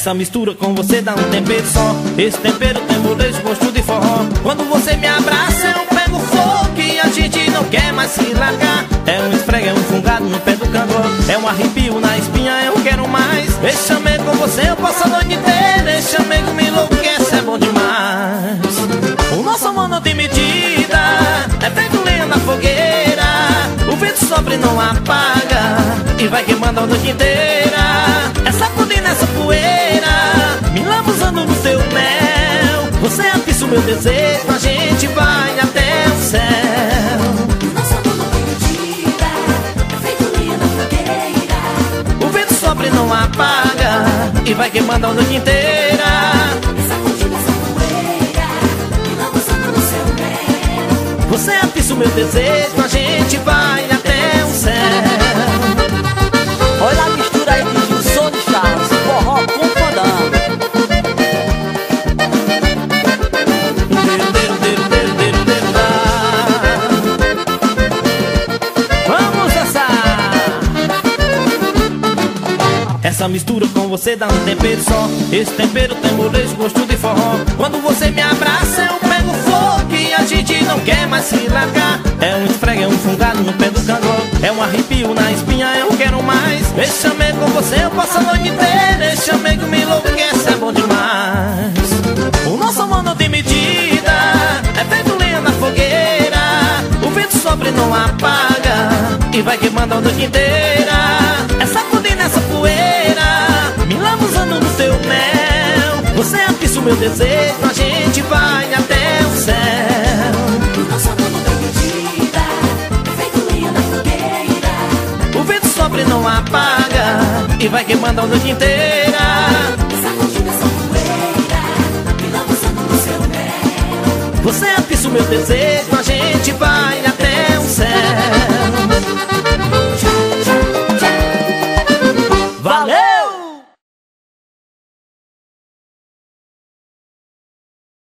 Essa mistura com você dá um tempero só. Esse tempero tem molejo, gosto de forró. Quando você me abraça eu pego fogo e a gente não quer mais se largar. É um esfrega, é um fungado no pé do cangô. É um arrepio na espinha, eu quero mais. Esse chamego com você eu passo a noite inteira. Esse chamego me enlouquece, é bom demais. O nosso amor não tem medida, é feito lenha na fogueira. O vento sopra e não apaga, e vai queimando a noite inteira. Essa pudina, essa poeira, me lambuzando no teu mel. Você atiça o meu desejo, a gente vai até o céu. Nosso amor não tem medida, é feito lenha na fogueira. O vento sopra e não apaga, e vai queimando a noite inteira. Essa pudina, essa poeira, me lambuzando no seu mel. Você atiça o meu desejo, a gente vai até o céu. Olha a mistura aí de Gilson de Charles, forró com fandango. Vamos dançar! Essa mistura com você dá um tempero só. Esse tempero tem molejo, gosto de forró. Quando você me abraça eu pego fogo e a gente não quer mais se largar. É um esfrega, é um fungado no pé do cangô. É um arrepio na espinha, eu quero mais. Esse chamego com você eu passo a noite inteira. Esse chamego me enlouquece, é bom demais. O nosso amor não tem medida, é feito lenha na fogueira. O vento sopra e não apaga, e vai queimando a noite inteira. Essa pudina, essa poeira, me lambuzando no teu mel. Você atiça o meu desejo, a gente vai até o céu. Nosso amor não tem medida, é feito lenha na fogueira. O vento sopra e não apaga, e vai queimando a noite inteira. Essa pudina, essa poeira, me lambuzando no seu mel. Você atiça o meu desejo, a gente vai